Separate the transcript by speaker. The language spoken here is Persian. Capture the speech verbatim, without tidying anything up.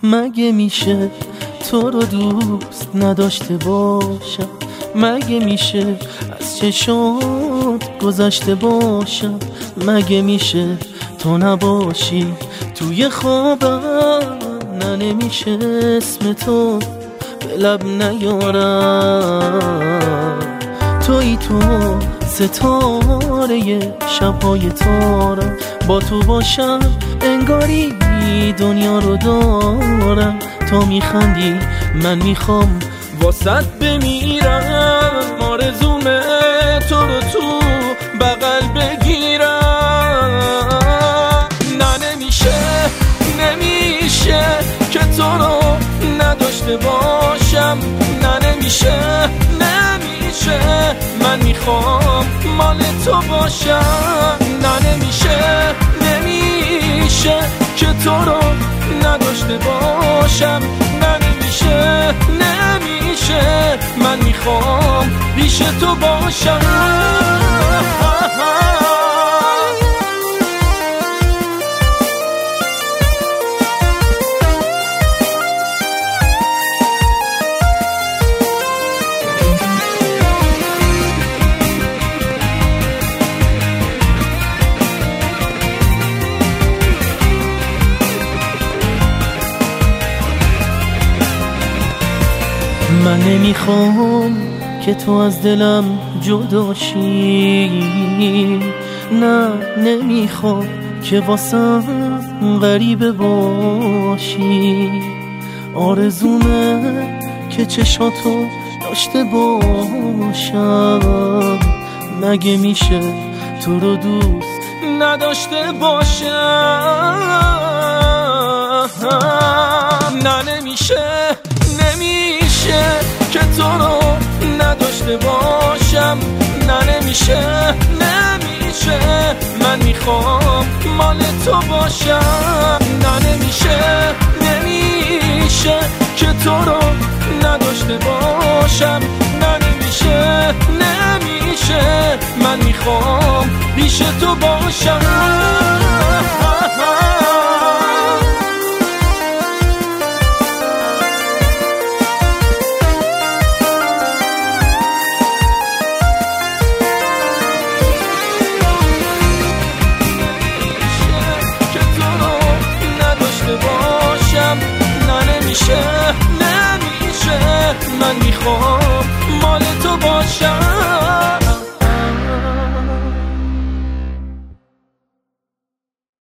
Speaker 1: مگه میشه تو رو دوست نداشته باشم؟ مگه میشه از چشات گذشته باشم؟ مگه میشه تو نباشی توی خوابم؟ نه نمیشه اسم تو به لب نیارم. توی تو ستاره شبهای تارم، با تو باشم انگاری دنیا رو دارم. تو میخندی من میخوام واسط بمیرم، آرزومه تو رو تو بغل بگیرم. نه نمیشه نمیشه که تو رو نداشته باشم. نه نمیشه نمیشه من میخوام مال تو باشم. نه نمیشه نمیشه که تو رو نداشته باشم. نه نمیشه نمیشه من میخوام پیش تو باشم. من نمیخوام که تو از دلم جدا شی، نه نمیخوام که واسم غریبه باشی. آرزومه که چشاتو داشته باشم. مگه میشه تو رو دوست نداشته باشم؟ نه نمیشه نمیشه که تو رو نداشته باشم. نه نمیشه نمیشه من میخوام مال تو باشم. نه نمیشه نمیشه که تو رو نداشته باشم. نه نمیشه نمیشه من میخوام پیش تو باشم. نمیشه نمیشه من میخوام مال تو باشم.